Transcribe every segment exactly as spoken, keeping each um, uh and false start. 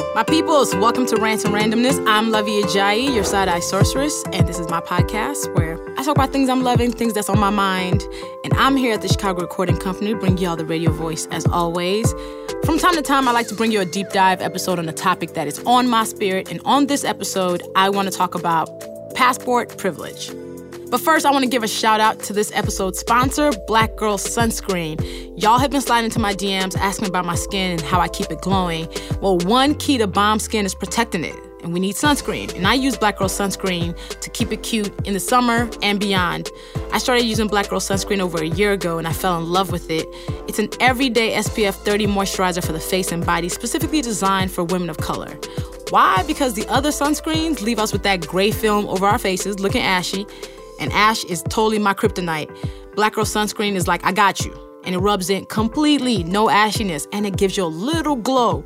My peoples, welcome to Rants and Randomness. I'm Lovey Ajayi, your side-eye sorceress, and this is my podcast where I talk about things I'm loving, things that's on my mind, and I'm here at the Chicago Recording Company to bring y'all the radio voice as always. From time to time, I like to bring you a deep dive episode on a topic that is on my spirit, and on this episode, I want to talk about passport privilege. But first, I want to give a shout out to this episode's sponsor, Black Girl Sunscreen. Y'all have been sliding into my D Ms asking about my skin and how I keep it glowing. Well, one key to bomb skin is protecting it, and we need sunscreen. And I use Black Girl Sunscreen to keep it cute in the summer and beyond. I started using Black Girl Sunscreen over a year ago, and I fell in love with it. It's an everyday S P F thirty moisturizer for the face and body, specifically designed for women of color. Why? Because the other sunscreens leave us with that gray film over our faces, looking ashy. And ash is totally my kryptonite. Black Girl Sunscreen is like, I got you. And it rubs in completely, no ashiness, and it gives you a little glow.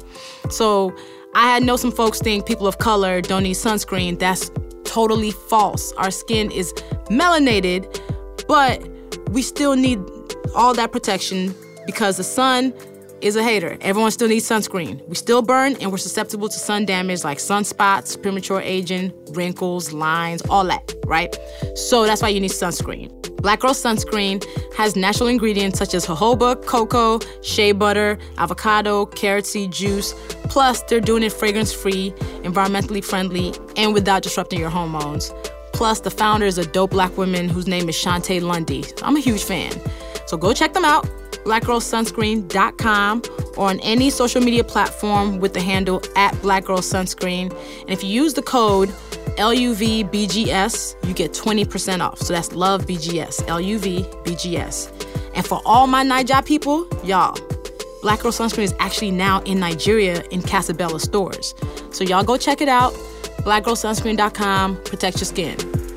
So I know some folks think people of color don't need sunscreen. That's totally false. Our skin is melanated, but we still need all that protection because the sun is a hater. Everyone still needs sunscreen. We still burn, and we're susceptible to sun damage like sunspots, premature aging, wrinkles, lines, all that, right? So that's why you need sunscreen. Black Girl Sunscreen has natural ingredients such as jojoba, cocoa, shea butter, avocado, carrot seed juice. Plus, they're doing it fragrance-free, environmentally friendly, and without disrupting your hormones. Plus, the founder is a dope black woman whose name is Shantae Lundy. I'm a huge fan. So go check them out. black girl sunscreen dot com or on any social media platform with the handle at Black Girl Sunscreen. And if you use the code L U V B G S, you get twenty percent off. So that's Love B G S, L U V B G S. And for all my Naija people, y'all, Black Girl Sunscreen is actually now in Nigeria in Casabella stores. So y'all go check it out, black girl sunscreen dot com, protect your skin.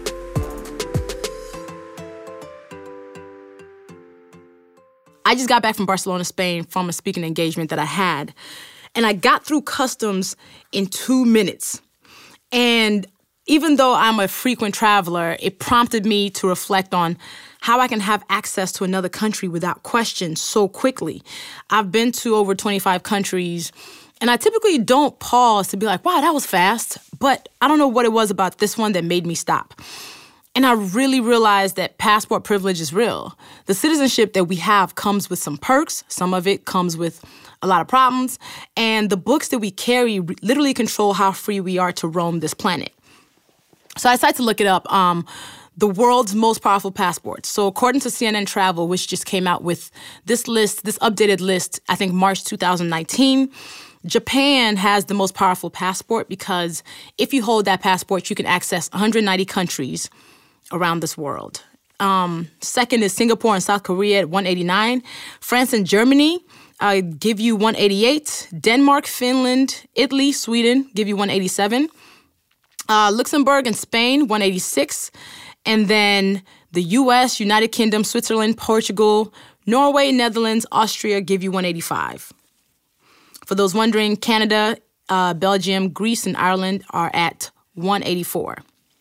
I just got back from Barcelona, Spain from a speaking engagement that I had. And I got through customs in two minutes. And even though I'm a frequent traveler, it prompted me to reflect on how I can have access to another country without question so quickly. I've been to over twenty-five countries, and I typically don't pause to be like, wow, that was fast. But I don't know what it was about this one that made me stop. And I really realized that passport privilege is real. The citizenship that we have comes with some perks. Some of it comes with a lot of problems. And the books that we carry literally control how free we are to roam this planet. So I decided to look it up. Um, the world's most powerful passports. So according to C N N Travel, which just came out with this list, this updated list, I think March two thousand nineteen, Japan has the most powerful passport because if you hold that passport, you can access one hundred ninety countries around this world. Um, second is Singapore and South Korea at one eighty-nine. France and Germany uh, give you one eighty-eight. Denmark, Finland, Italy, Sweden give you one eighty-seven. Uh, Luxembourg and Spain, one eighty-six. And then the U S, United Kingdom, Switzerland, Portugal, Norway, Netherlands, Austria give you one eighty-five. For those wondering, Canada, uh, Belgium, Greece, and Ireland are at one eighty-four.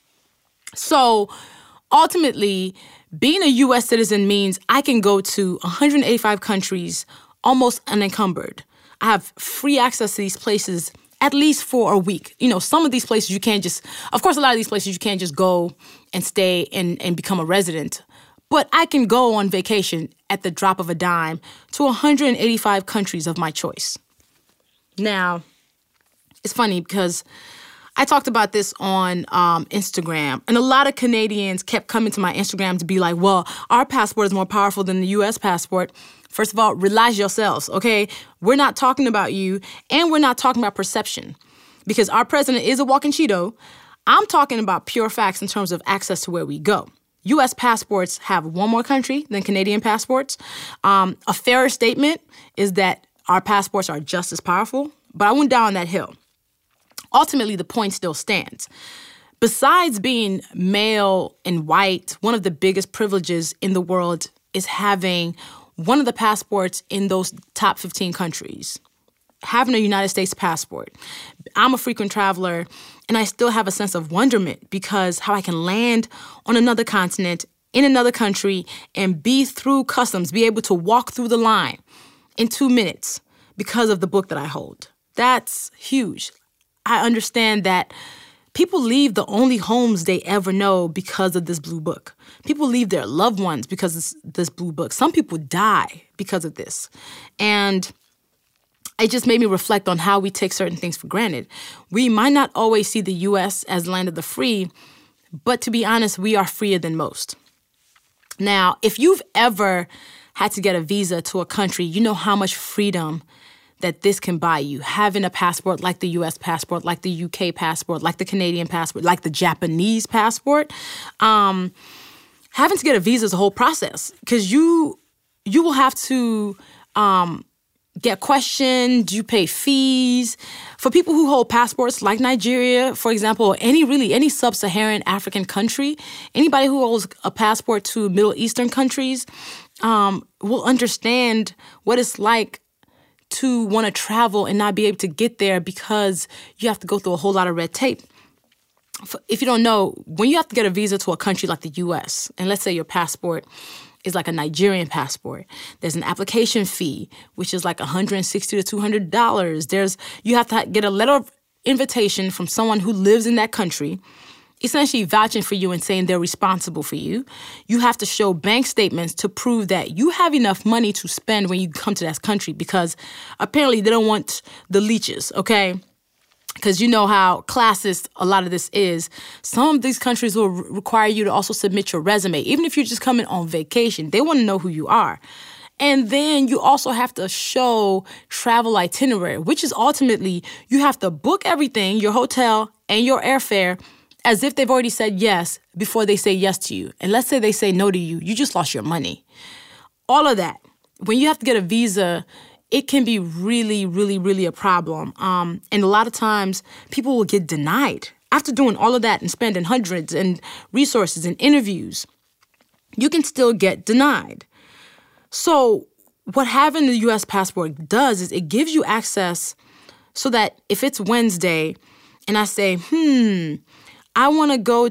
So ultimately, being a U S citizen means I can go to one hundred eighty-five countries almost unencumbered. I have free access to these places at least for a week. You know, some of these places you can't just, of course, a lot of these places you can't just go and stay and, and become a resident. But I can go on vacation at the drop of a dime to one hundred eighty-five countries of my choice. Now, it's funny because I talked about this on um, Instagram, and a lot of Canadians kept coming to my Instagram to be like, well, our passport is more powerful than the U S passport. First of all, relax yourselves, okay? We're not talking about you, and we're not talking about perception, because our president is a walking Cheeto. I'm talking about pure facts in terms of access to where we go. U S passports have one more country than Canadian passports. Um, a fairer statement is that our passports are just as powerful, but I went down that hill. Ultimately, the point still stands. Besides being male and white, one of the biggest privileges in the world is having one of the passports in those top fifteen countries. Having a United States passport. I'm a frequent traveler, and I still have a sense of wonderment because how I can land on another continent, in another country, and be through customs, be able to walk through the line in two minutes because of the book that I hold. That's huge. I understand that people leave the only homes they ever know because of this blue book. People leave their loved ones because of this blue book. Some people die because of this. And it just made me reflect on how we take certain things for granted. We might not always see the U S as the land of the free, but to be honest, we are freer than most. Now, if you've ever had to get a visa to a country, you know how much freedom that this can buy you. Having a passport like the U S passport, like the U K passport, like the Canadian passport, like the Japanese passport. Um, having to get a visa is a whole process because you you will have to um, get questioned, you pay fees. For people who hold passports like Nigeria, for example, or any really any sub-Saharan African country, anybody who holds a passport to Middle Eastern countries um, will understand what it's like to want to travel and not be able to get there because you have to go through a whole lot of red tape. If you don't know, when you have to get a visa to a country like the U S, and let's say your passport is like a Nigerian passport, there's an application fee, which is like one hundred sixty dollars to two hundred dollars. There's you have to get a letter of invitation from someone who lives in that country, essentially vouching for you and saying they're responsible for you. You have to show bank statements to prove that you have enough money to spend when you come to that country because apparently they don't want the leeches, okay? Because you know how classist a lot of this is. Some of these countries will re- require you to also submit your resume. Even if you're just coming on vacation, they want to know who you are. And then you also have to show travel itinerary, which is ultimately you have to book everything, your hotel and your airfare, as if they've already said yes before they say yes to you. And let's say they say no to you, you just lost your money. All of that. When you have to get a visa, it can be really, really, really a problem. Um, and a lot of times people will get denied. After doing all of that and spending hundreds and resources and interviews, you can still get denied. So what having the U S passport does is it gives you access so that if it's Wednesday and I say, hmm, I want to go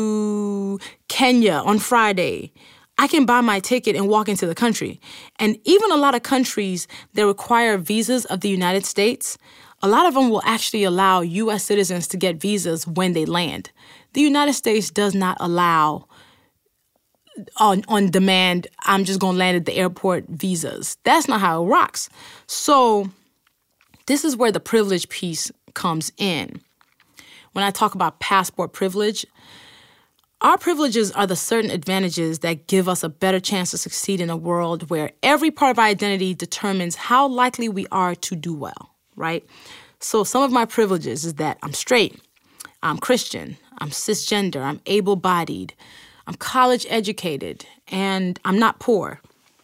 to Kenya on Friday, I can buy my ticket and walk into the country. And even a lot of countries that require visas of the United States, a lot of them will actually allow U S citizens to get visas when they land. The United States does not allow on, on demand, I'm just going to land at the airport visas. That's not how it rocks. So this is where the privilege piece comes in. When I talk about passport privilege, our privileges are the certain advantages that give us a better chance to succeed in a world where every part of our identity determines how likely we are to do well, right? So some of my privileges is that I'm straight, I'm Christian, I'm cisgender, I'm able-bodied, I'm college educated, and I'm not poor.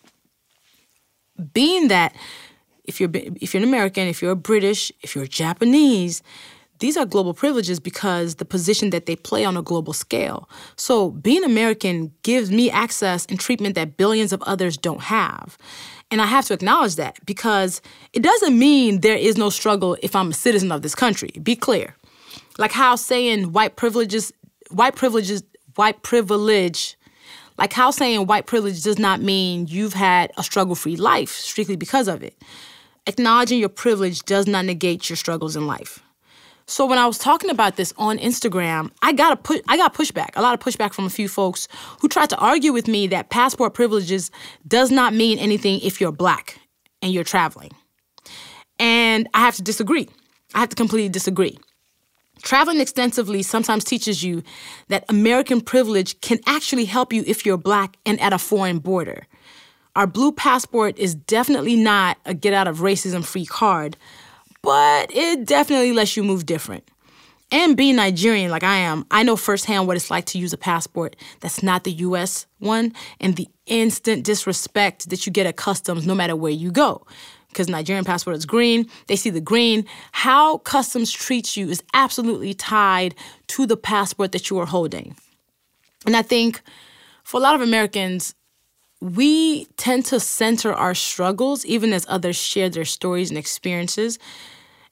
Being that if you're if you're an American, if you're a British, if you're a Japanese, these are global privileges because the position that they play on a global scale. So being American gives me access and treatment that billions of others don't have. And I have to acknowledge that because it doesn't mean there is no struggle if I'm a citizen of this country. Be clear. Like how saying white privileges, white privileges, white privilege, like how saying white privilege does not mean you've had a struggle-free life strictly because of it. Acknowledging your privilege does not negate your struggles in life. So when I was talking about this on Instagram, I got a pu- I got pushback, a lot of pushback from a few folks who tried to argue with me that passport privileges does not mean anything if you're Black and you're traveling. And I have to disagree. I have to completely disagree. Traveling extensively sometimes teaches you that American privilege can actually help you if you're Black and at a foreign border. Our blue passport is definitely not a get-out-of-racism-free card, but it definitely lets you move different. And being Nigerian like I am, I know firsthand what it's like to use a passport that's not the U S one and the instant disrespect that you get at customs no matter where you go. Because Nigerian passport is green, they see the green. How customs treats you is absolutely tied to the passport that you are holding. And I think for a lot of Americans, we tend to center our struggles even as others share their stories and experiences.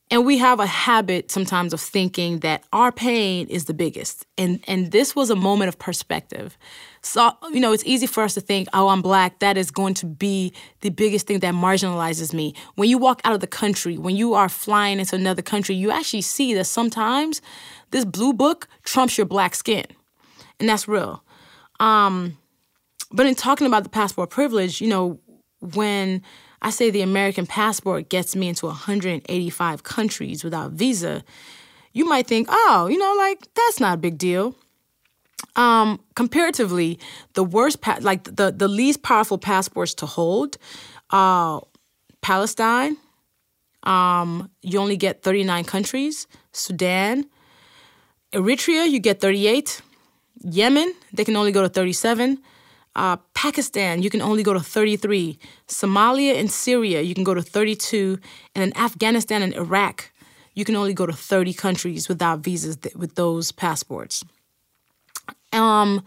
And we have a habit sometimes of thinking that our pain is the biggest. And and this was a moment of perspective. So, you know, it's easy for us to think, oh, I'm Black. That is going to be the biggest thing that marginalizes me. When you walk out of the country, when you are flying into another country, you actually see that sometimes this blue book trumps your Black skin. And that's real. Um, but in talking about the passport privilege, you know, when I say the American passport gets me into one hundred eighty-five countries without visa, you might think, oh, you know, like, that's not a big deal. Um, comparatively, the worst, pa- like the, the least powerful passports to hold, uh, Palestine, um, you only get thirty-nine countries. Sudan, Eritrea, you get thirty-eight. Yemen, they can only go to thirty-seven. Uh, Pakistan, you can only go to thirty-three. Somalia and Syria, you can go to thirty-two. And then Afghanistan and Iraq, you can only go to thirty countries without visas th- with those passports. Um,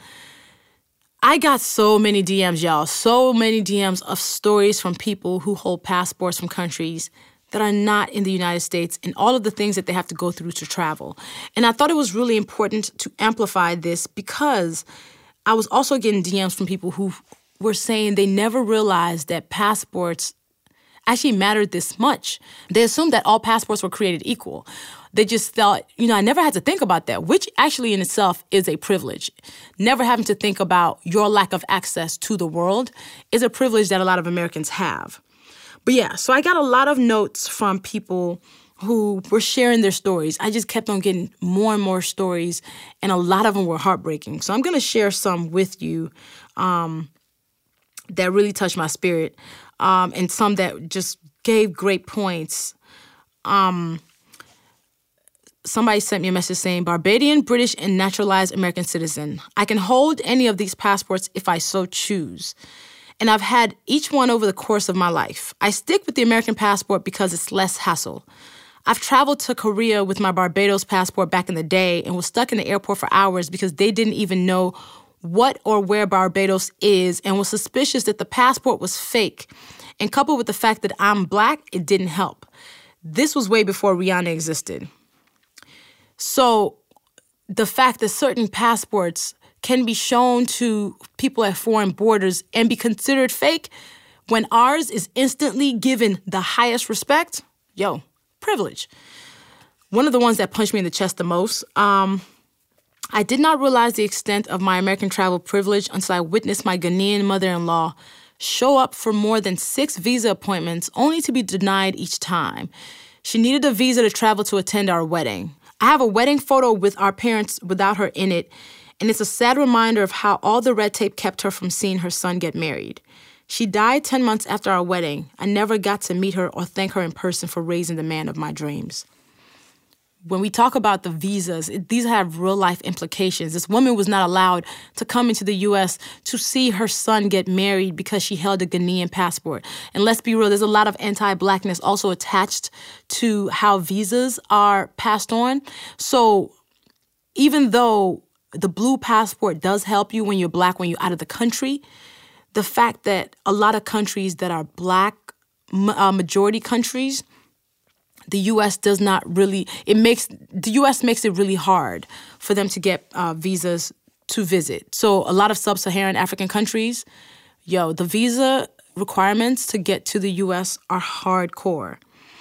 I got so many D Ms, y'all, so many D Ms of stories from people who hold passports from countries that are not in the United States and all of the things that they have to go through to travel. And I thought it was really important to amplify this because I was also getting D Ms from people who were saying they never realized that passports actually mattered this much. They assumed that all passports were created equal. They just thought, you know, I never had to think about that, which actually in itself is a privilege. Never having to think about your lack of access to the world is a privilege that a lot of Americans have. But yeah, so I got a lot of notes from people who were sharing their stories. I just kept on getting more and more stories, and a lot of them were heartbreaking. So I'm going to share some with you um, that really touched my spirit, um, and some that just gave great points. Um, somebody sent me a message saying, Barbadian, British, and naturalized American citizen. I can hold any of these passports if I so choose. And I've had each one over the course of my life. I stick with the American passport because it's less hassle. I've traveled to Korea with my Barbados passport back in the day and was stuck in the airport for hours because they didn't even know what or where Barbados is and was suspicious that the passport was fake. And coupled with the fact that I'm Black, it didn't help. This was way before Rihanna existed. So the fact that certain passports can be shown to people at foreign borders and be considered fake when ours is instantly given the highest respect, yo, privilege. One of the ones that punched me in the chest the most, um, I did not realize the extent of my American travel privilege until I witnessed my Ghanaian mother-in-law show up for more than six visa appointments only to be denied each time. She needed a visa to travel to attend our wedding. I have a wedding photo with our parents without her in it, and it's a sad reminder of how all the red tape kept her from seeing her son get married. She died ten months after our wedding. I never got to meet her or thank her in person for raising the man of my dreams. When we talk about the visas, it, these have real-life implications. This woman was not allowed to come into the U S to see her son get married because she held a Ghanaian passport. And let's be real, there's a lot of anti-Blackness also attached to how visas are passed on. So even though the blue passport does help you when you're Black, when you're out of the country, the fact that a lot of countries that are Black uh, majority countries, the U S does not really, it makes, the U S makes it really hard for them to get uh, visas to visit. So a lot of sub-Saharan African countries, yo, the visa requirements to get to the U S are hardcore.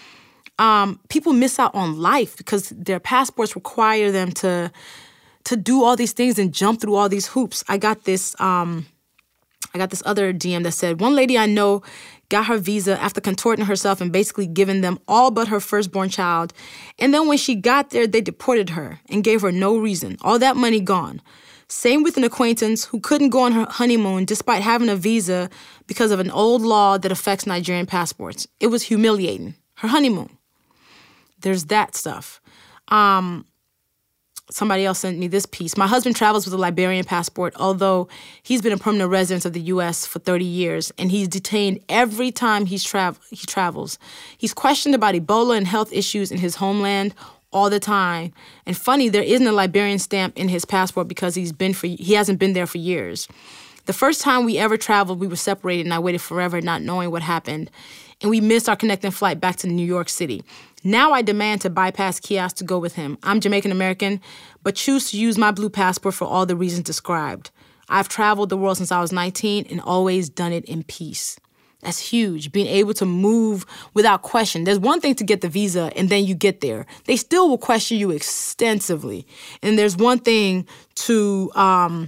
Um, people miss out on life because their passports require them to to do all these things and jump through all these hoops. I got this, um, I got this other D M that said, one lady I know got her visa after contorting herself and basically giving them all but her firstborn child. And then when she got there, they deported her and gave her no reason. All that money gone. Same with an acquaintance who couldn't go on her honeymoon despite having a visa because of an old law that affects Nigerian passports. It was humiliating. Her honeymoon. There's that stuff. Um... Somebody else sent me this piece. My husband travels with a Liberian passport, although he's been a permanent resident of the U S for thirty years, and he's detained every time he's tra- he travels. He's questioned about Ebola and health issues in his homeland all the time. And funny, there isn't a Liberian stamp in his passport because he's been for he hasn't been there for years. The first time we ever traveled, we were separated, and I waited forever not knowing what happened. And we missed our connecting flight back to New York City. Now I demand to bypass kiosks to go with him. I'm Jamaican American, but choose to use my blue passport for all the reasons described. I've traveled the world since I was nineteen and always done it in peace. That's huge, being able to move without question. There's one thing to get the visa and then you get there. They still will question you extensively. And there's one thing to um,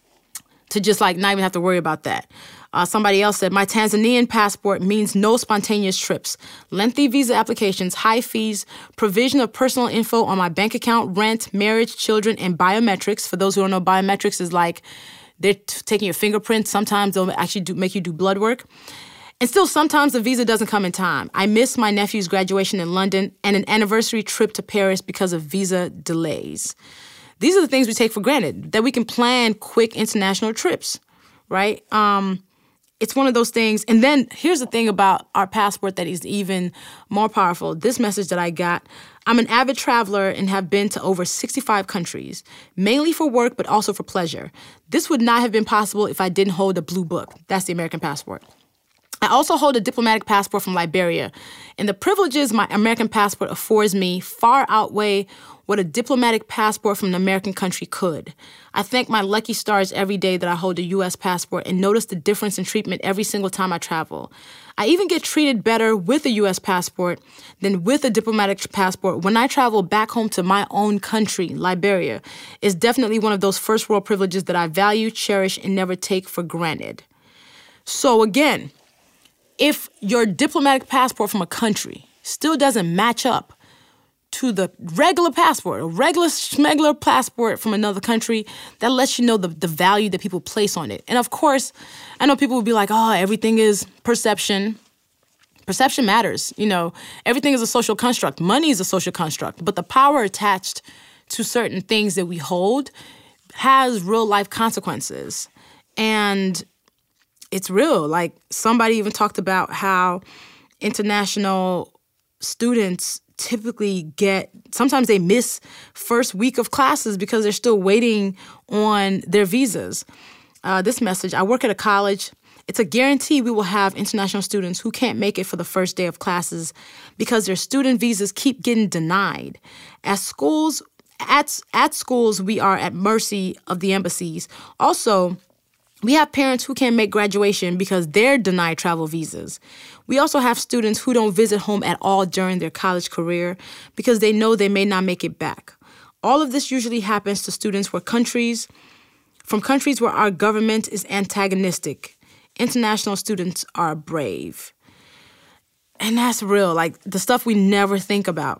to just like not even have to worry about that. Uh, somebody else said, my Tanzanian passport means no spontaneous trips, lengthy visa applications, high fees, provision of personal info on my bank account, rent, marriage, children, and biometrics. For those who don't know, biometrics is like they're t- taking your fingerprints. Sometimes they'll actually do, make you do blood work. And still, sometimes the visa doesn't come in time. I missed my nephew's graduation in London and an anniversary trip to Paris because of visa delays. These are the things we take for granted, that we can plan quick international trips, right? Um, it's one of those things. And then here's the thing about our passport that is even more powerful. This message that I got, I'm an avid traveler and have been to over sixty-five countries, mainly for work, but also for pleasure. This would not have been possible if I didn't hold a blue book. That's the American passport. I also hold a diplomatic passport from Liberia, and the privileges my American passport affords me far outweigh what a diplomatic passport from an American country could. I thank my lucky stars every day that I hold a U S passport and notice the difference in treatment every single time I travel. I even get treated better with a U S passport than with a diplomatic passport when I travel back home to my own country, Liberia. It's definitely one of those first world privileges that I value, cherish, and never take for granted. So again, if your diplomatic passport from a country still doesn't match up to the regular passport, a regular schmegler passport from another country, that lets you know the, the value that people place on it. And of course, I know people will be like, oh, everything is perception. Perception matters. You know, everything is a social construct. Money is a social construct. But the power attached to certain things that we hold has real life consequences. And it's real. Like somebody even talked about how international students typically get, sometimes they miss first week of classes because they're still waiting on their visas. Uh, this message, I work at a college. It's a guarantee we will have international students who can't make it for the first day of classes because their student visas keep getting denied. At schools, at, at schools, we are at mercy of the embassies. Also, we have parents who can't make graduation because they're denied travel visas. We also have students who don't visit home at all during their college career because they know they may not make it back. All of this usually happens to students where countries, from countries where our government is antagonistic. International students are brave. And that's real, like the stuff we never think about.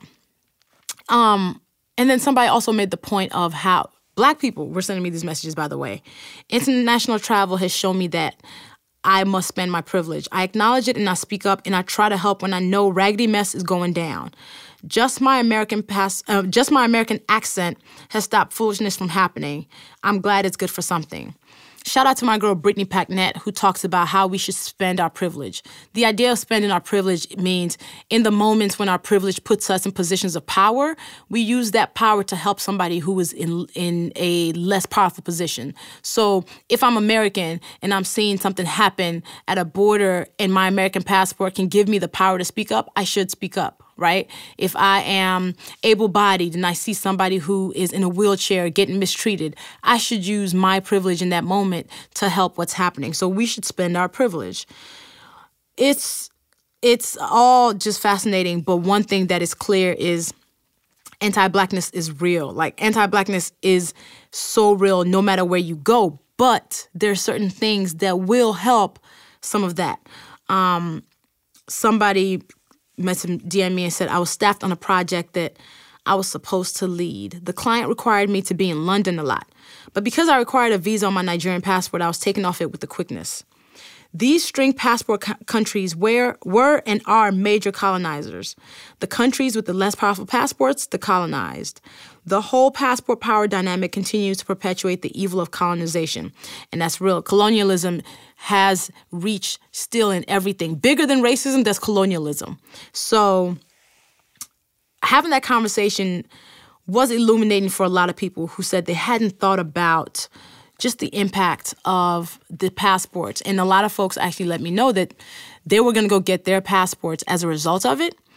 Um, and then somebody also made the point of how Black people were sending me these messages, by the way. International travel has shown me that I must spend my privilege. I acknowledge it and I speak up and I try to help when I know raggedy mess is going down. Just my American pass, uh, just my American accent has stopped foolishness from happening. I'm glad it's good for something. Shout out to my girl Brittany Packnett, who talks about how we should spend our privilege. The idea of spending our privilege means in the moments when our privilege puts us in positions of power, we use that power to help somebody who is in in a less powerful position. So if I'm American and I'm seeing something happen at a border and my American passport can give me the power to speak up, I should speak up. Right? If I am able-bodied and I see somebody who is in a wheelchair getting mistreated, I should use my privilege in that moment to help what's happening. So we should spend our privilege. It's it's all just fascinating, but one thing that is clear is anti-Blackness is real. Like anti-Blackness is so real no matter where you go, but there are certain things that will help some of that. Um, somebody D M'd me and said, I was staffed on a project that I was supposed to lead. The client required me to be in London a lot. But because I required a visa on my Nigerian passport, I was taken off it with the quickness. These string passport co- countries were, were and are major colonizers. The countries with the less powerful passports, the colonized. The whole passport power dynamic continues to perpetuate the evil of colonization. And that's real. Colonialism has reached still in everything. Bigger than racism, that's colonialism. So having that conversation was illuminating for a lot of people who said they hadn't thought about just the impact of the passports. And a lot of folks actually let me know that they were going to go get their passports as a result of it.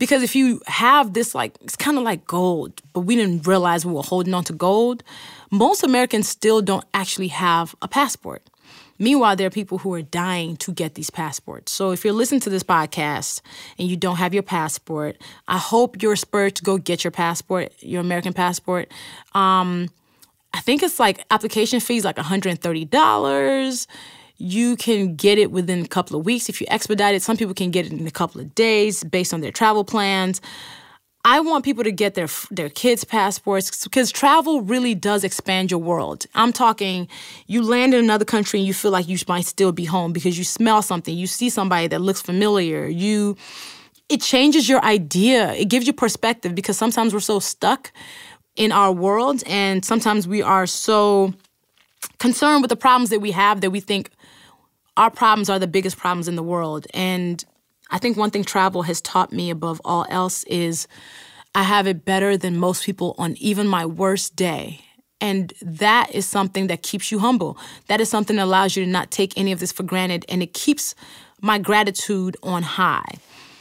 Because if you have this, like, it's kind of like gold, but we didn't realize we were holding on to gold. Most Americans still don't actually have a passport. Meanwhile, there are people who are dying to get these passports. So if you're listening to this podcast and you don't have your passport, I hope you're spurred to go get your passport, your American passport. Um, I think it's like application fees like one hundred thirty dollars. You can get it within a couple of weeks if you expedite it. Some people can get it in a couple of days based on their travel plans. I want people to get their their kids' passports because travel really does expand your world. I'm talking, you land in another country and you feel like you might still be home because you smell something, you see somebody that looks familiar. You, it changes your idea. It gives you perspective because sometimes we're so stuck in our world and sometimes we are so concerned with the problems that we have that we think our problems are the biggest problems in the world. And I think one thing travel has taught me above all else is I have it better than most people on even my worst day. And that is something that keeps you humble. That is something that allows you to not take any of this for granted. And it keeps my gratitude on high.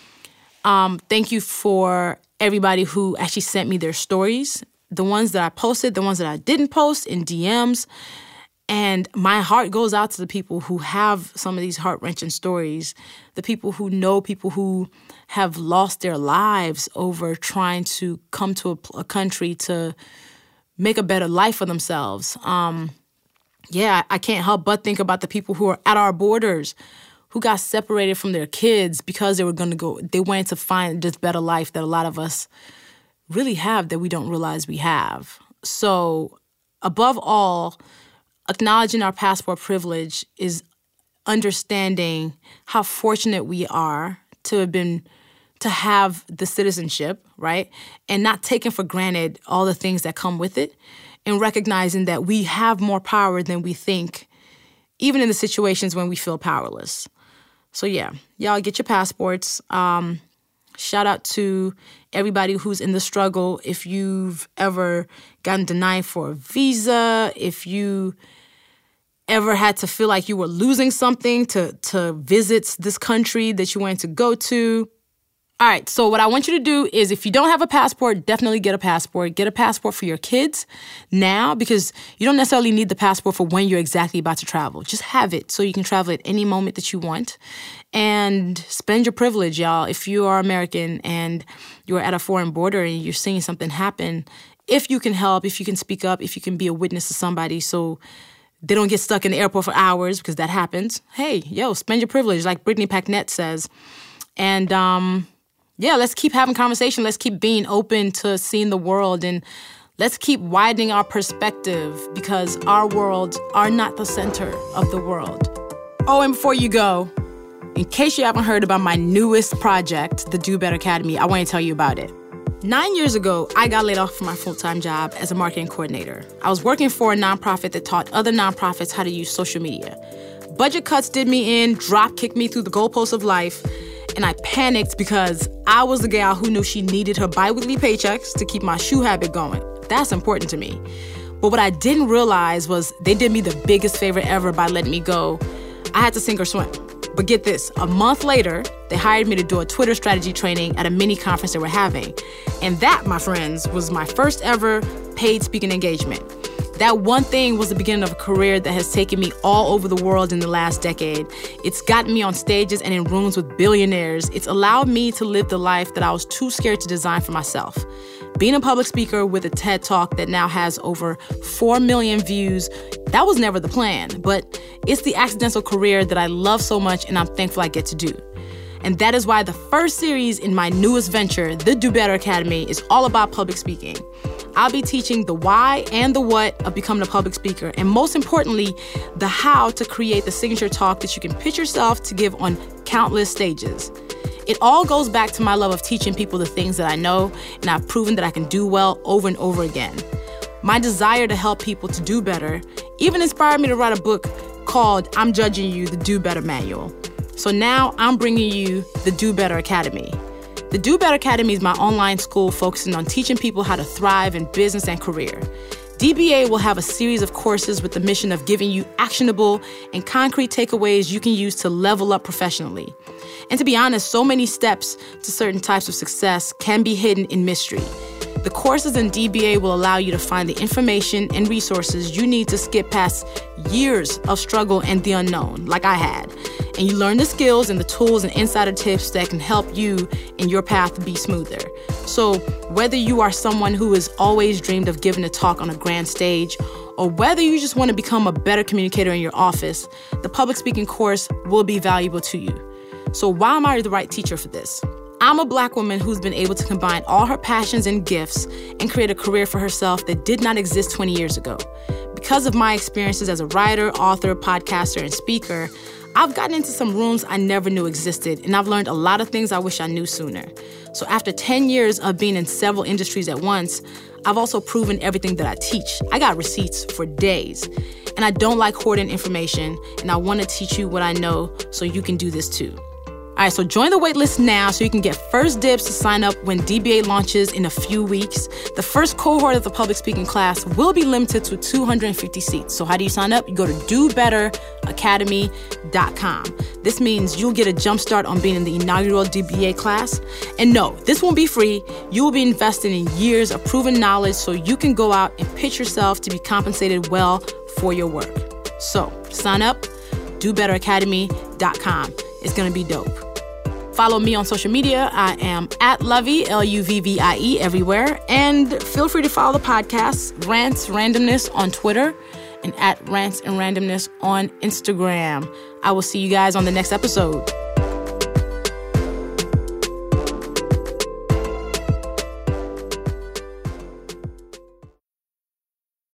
Um, thank you for everybody who actually sent me their stories. The ones that I posted, the ones that I didn't post in D Ms. And my heart goes out to the people who have some of these heart-wrenching stories, the people who know people who have lost their lives over trying to come to a, a country to make a better life for themselves. Um, yeah, I can't help but think about the people who are at our borders who got separated from their kids because they were going to go, they went to find this better life that a lot of us really have that we don't realize we have. So above all, acknowledging our passport privilege is understanding how fortunate we are to have been, to have the citizenship, right? And not taking for granted all the things that come with it and recognizing that we have more power than we think, even in the situations when we feel powerless. So yeah, y'all get your passports. Um, shout out to everybody who's in the struggle. If you've ever gotten denied for a visa, if you ever had to feel like you were losing something to, to visit this country that you wanted to go to. All right, so what I want you to do is if you don't have a passport, definitely get a passport. Get a passport for your kids now because you don't necessarily need the passport for when you're exactly about to travel. Just have it so you can travel at any moment that you want. And spend your privilege, y'all. If you are American and you're at a foreign border and you're seeing something happen, if you can help, if you can speak up, if you can be a witness to somebody so they don't get stuck in the airport for hours because that happens. Hey, yo, spend your privilege, like Brittany Packnett says. And um, yeah, let's keep having conversation. Let's keep being open to seeing the world. And let's keep widening our perspective because our worlds are not the center of the world. Oh, and before you go, in case you haven't heard about my newest project, the Do Better Academy, I want to tell you about it. Nine years ago, I got laid off from my full-time job as a marketing coordinator. I was working for a nonprofit that taught other nonprofits how to use social media. Budget cuts did me in, drop-kicked me through the goalposts of life, and I panicked because I was the gal who knew she needed her biweekly paychecks to keep my shoe habit going. That's important to me. But what I didn't realize was they did me the biggest favor ever by letting me go. I had to sink or swim. But get this, a month later, they hired me to do a Twitter strategy training at a mini conference they were having. And that, my friends, was my first ever paid speaking engagement. That one thing was the beginning of a career that has taken me all over the world in the last decade. It's gotten me on stages and in rooms with billionaires. It's allowed me to live the life that I was too scared to design for myself. Being a public speaker with a TED Talk that now has over four million views, that was never the plan, but it's the accidental career that I love so much and I'm thankful I get to do. And that is why the first series in my newest venture, the Do Better Academy, is all about public speaking. I'll be teaching the why and the what of becoming a public speaker, and most importantly, the how to create the signature talk that you can pitch yourself to give on countless stages. It all goes back to my love of teaching people the things that I know, and I've proven that I can do well over and over again. My desire to help people to do better even inspired me to write a book called I'm Judging You, the Do Better Manual. So now I'm bringing you the Do Better Academy. The Do Better Academy is my online school focusing on teaching people how to thrive in business and career. D B A will have a series of courses with the mission of giving you actionable and concrete takeaways you can use to level up professionally. And to be honest, so many steps to certain types of success can be hidden in mystery. The courses in D B A will allow you to find the information and resources you need to skip past years of struggle and the unknown, like I had. And you learn the skills and the tools and insider tips that can help you in your path be smoother. So whether you are someone who has always dreamed of giving a talk on a grand stage, or whether you just want to become a better communicator in your office, the public speaking course will be valuable to you. So why am I the right teacher for this? I'm a Black woman who's been able to combine all her passions and gifts and create a career for herself that did not exist twenty years ago. Because of my experiences as a writer, author, podcaster, and speaker, I've gotten into some rooms I never knew existed, and I've learned a lot of things I wish I knew sooner. So after ten years of being in several industries at once, I've also proven everything that I teach. I got receipts for days. And I don't like hoarding information, and I want to teach you what I know so you can do this too. All right, so join the waitlist now so you can get first dibs to sign up when D B A launches in a few weeks. The first cohort of the public speaking class will be limited to two hundred fifty seats. So how do you sign up? You go to do better academy dot com. This means you'll get a jump start on being in the inaugural D B A class. And no, this won't be free. You will be investing in years of proven knowledge so you can go out and pitch yourself to be compensated well for your work. So sign up, do better academy dot com. It's going to be dope. Follow me on social media. I am at Lovie, L U V V I E, everywhere. And feel free to follow the podcast, Rants Randomness, on Twitter and at Rants and Randomness on Instagram. I will see you guys on the next episode.